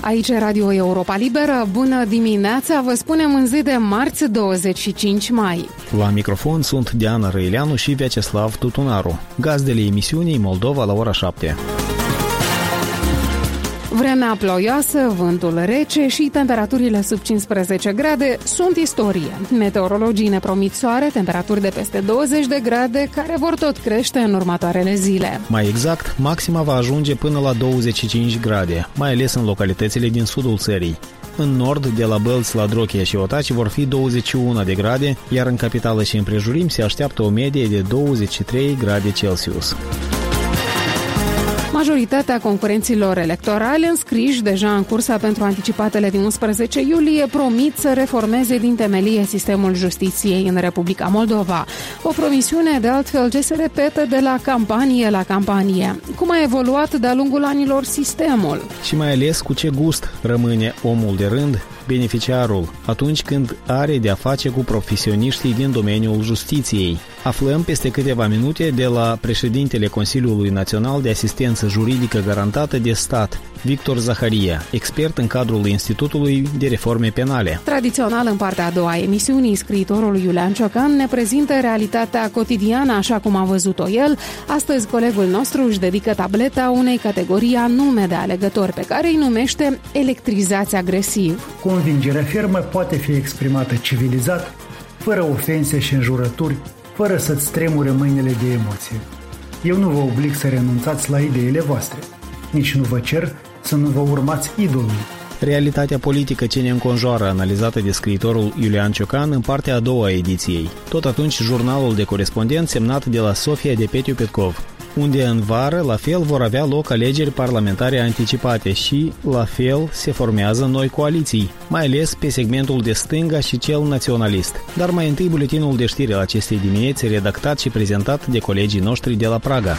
Aici e Radio Europa Liberă. Bună dimineața, vă spunem în zi de marți 25 mai. La microfon sunt Diana Răileanu și Vyacheslav Tutunaru. Gazdele emisiunii Moldova la ora 7. Vremea ploioasă, vântul rece și temperaturile sub 15 grade sunt istorie. Meteorologii ne promit soare, temperaturi de peste 20 de grade, care vor tot crește în următoarele zile. Mai exact, maxima va ajunge până la 25 grade, mai ales în localitățile din sudul țării. În nord, de la Bălți la Drochia și Otaci, vor fi 21 de grade, iar în capitală și împrejurim se așteaptă o medie de 23 grade Celsius. Majoritatea concurenților electorali înscriși deja în cursa pentru anticipatele din 11 iulie promit să reformeze din temelie sistemul justiției în Republica Moldova. O promisiune, de altfel, ce se repetă de la campanie la campanie. Cum a evoluat de-a lungul anilor sistemul? Și mai ales cu ce gust rămâne omul de rând, beneficiarul, atunci când are de-a face cu profesioniștii din domeniul justiției. Aflăm peste câteva minute de la președintele Consiliului Național de Asistență Juridică Garantată de Stat, Victor Zaharia, expert în cadrul Institutului de Reforme Penale. Tradițional, în partea a doua a emisiunii, scriitorul Iulian Ciocan ne prezintă realitatea cotidiană așa cum a văzut-o el. Astăzi, colegul nostru își dedică tableta unei categorii anume de alegători, pe care îi numește electrizați agresiv. Convingerea fermă poate fi exprimată civilizat, fără ofense și înjurături, fără să-ți tremure mâinile de emoție. Eu nu vă oblig să renunțați la ideile voastre. Nici nu vă cer să nu vă urmați idolul. Realitatea politică ce ne înconjoară, analizată de scriitorul Iulian Ciocan în partea a doua a ediției. Tot atunci, jurnalul de corespondent semnat de la Sofia de Petiu Petkov, unde în vară, la fel, vor avea loc alegeri parlamentare anticipate și, la fel, se formează noi coaliții, mai ales pe segmentul de stânga și cel naționalist. Dar mai întâi buletinul de știri al acestei dimineți, redactat și prezentat de colegii noștri de la Praga.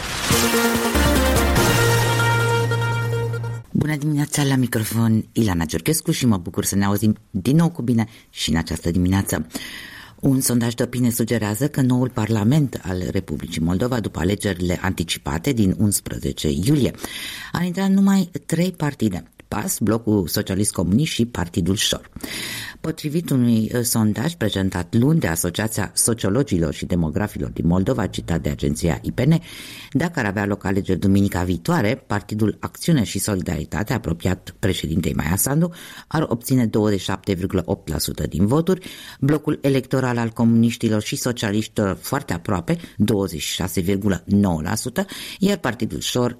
Bună dimineața, la microfon Ilana Giurchescu și mă bucur să ne auzim din nou cu bine și în această dimineață. Un sondaj de opinie sugerează că noul Parlament al Republicii Moldova, după alegerile anticipate din 11 iulie, ar intra numai 3 partide: PAS, Blocul Socialist Comunist și Partidul Șor. Potrivit unui sondaj prezentat luni de Asociația Sociologilor și Demografilor din Moldova, citat de agenția IPN, dacă ar avea loc alegeri duminica viitoare, Partidul Acțiune și Solidaritate, apropiat președintei Maia Sandu, ar obține 27,8% din voturi, blocul electoral al comuniștilor și socialiștilor foarte aproape, 26,9%, iar Partidul Șor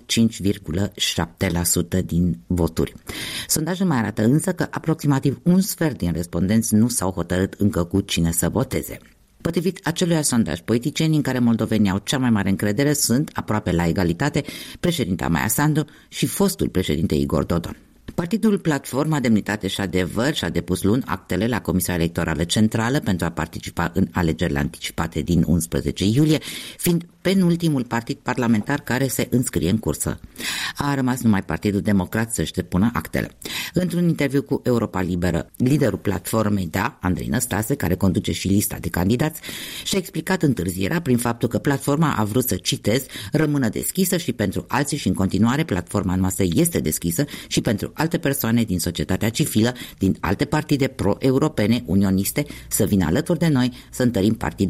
5,7% din voturi. Sondajul mai arată însă că aproximativ un sfert din respondenți nu s-au hotărât încă cu cine să voteze. Potrivit acelui sondaj, politicienii în care moldovenii au cea mai mare încredere sunt, aproape la egalitate, președinta Maia Sandu și fostul președinte Igor Dodon. Partidul Platforma Demnitate și Adevăr și-a depus luni actele la Comisia Electorală Centrală pentru a participa în alegerile anticipate din 11 iulie, fiind penultimul partid parlamentar care se înscrie în cursă. A rămas numai Partidul Democrat să-și depună actele. Într-un interviu cu Europa Liberă, liderul platformei Andrei Năstase, care conduce și lista de candidați, și-a explicat întârzierea prin faptul că platforma a vrut să, citez, rămână deschisă și pentru alții și în continuare platforma noastră este deschisă și pentru alte persoane din societatea civilă, din alte partide pro-europene, unioniste, să vină alături de noi să întărim partidul